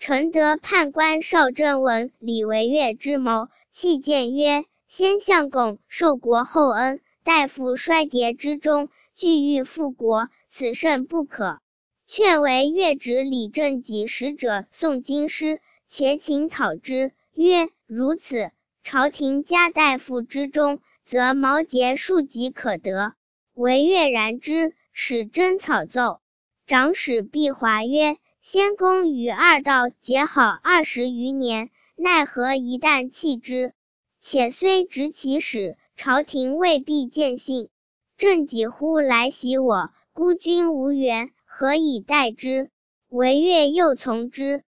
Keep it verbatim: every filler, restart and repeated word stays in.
承得判官邵正闻李惟越之谋，弃谏曰：先相公受国厚恩，待复衰跌之中，俱欲复国，此甚不可。劝惟越指李正己使者送京师，且请讨之，曰：如此，朝廷加大夫之中，则毛节庶几可得。惟越然之，使征草奏。长史毕华曰：先公与二道结好二十余年，奈何一旦弃之？且虽执其使，朝廷未必见信。正己乎来袭我，孤军无援，何以待之？惟越又从之。